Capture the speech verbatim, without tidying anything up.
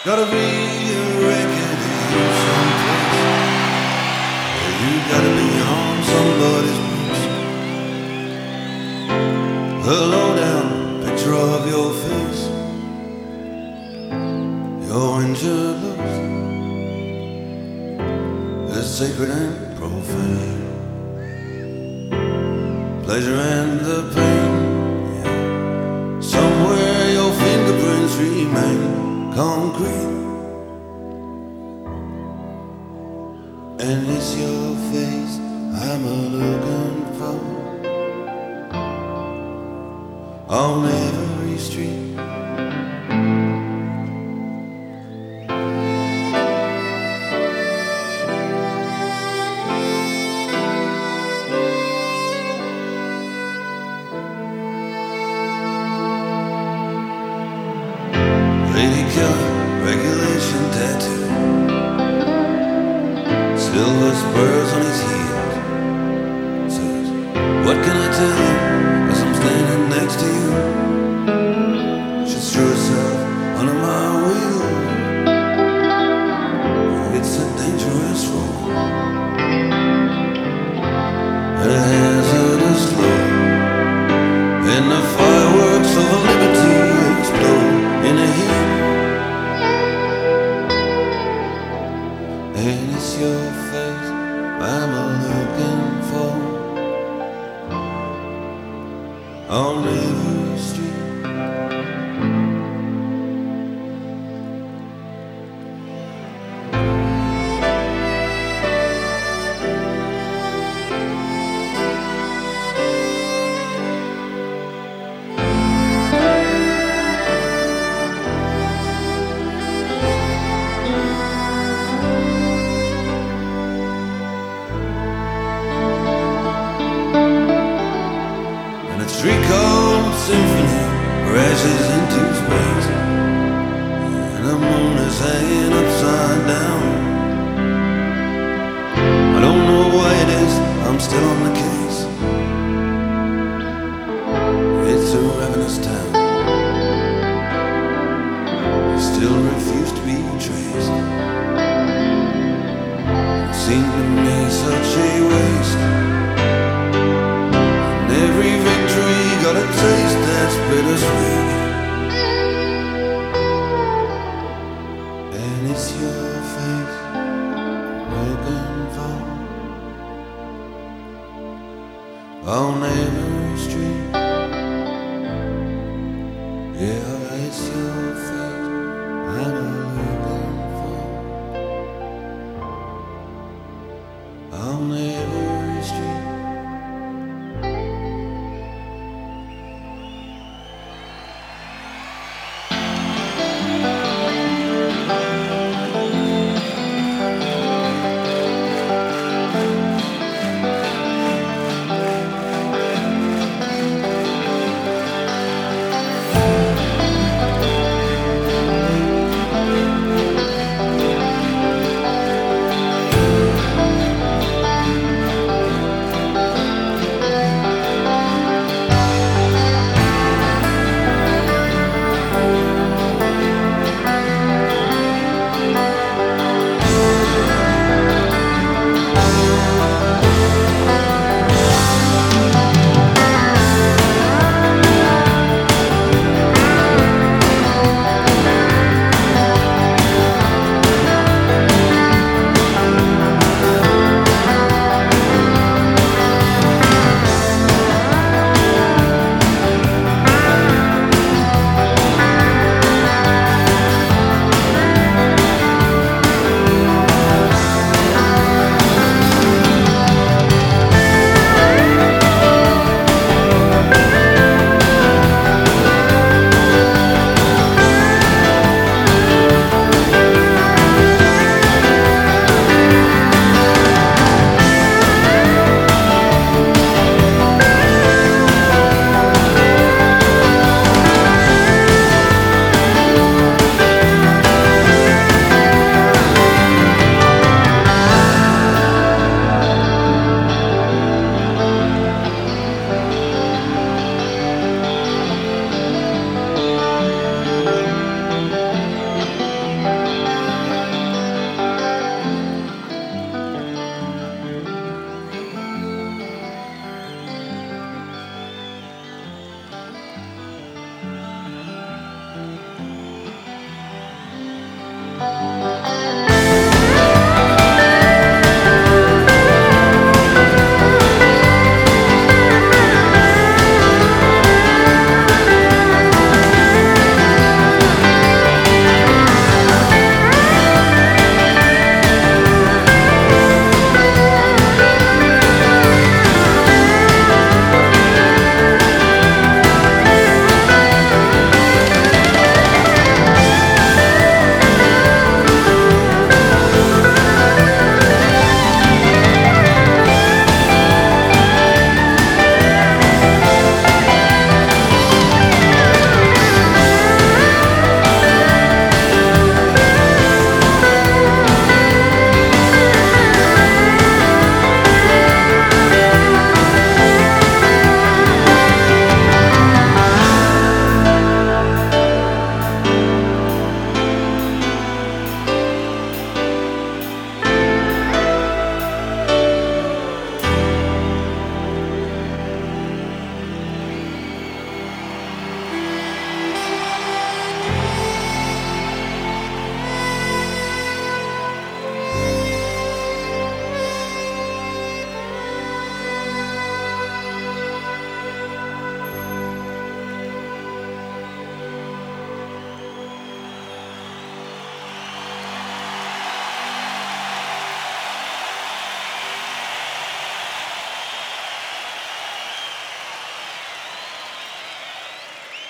Gotta be a record in someplace where you gotta be on somebody's books. A low-down picture of your face, your injured looks, is sacred and profane. Pleasure and the pain, yeah. Somewhere your fingerprints remain concrete, and it's your face I'm a looking for on every street. Lady killer, regulation tattoo, silver spurs on his heels. Says, what can I tell you as I'm standing next to you? She threw herself under my wheel. It's a dangerous road, at a hazardous low, and the fireworks of liberty explode in a heat. And it's your face I'm looking for on every street. A three-chord symphony crashes into space, and the moon is hanging upside down. I don't know why it is, I'm still on the case. It's a ravenous town, I still refuse to be traced. It seemed to me such a waste, and every victory got a taste that's bittersweet.